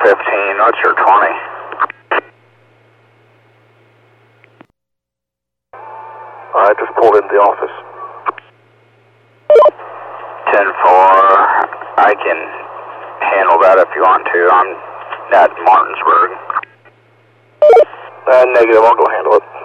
15, what's your 20? I just pulled into the office. 10-4, I can handle that if you want to. I'm at Martinsburg. Negative, I'll go handle it.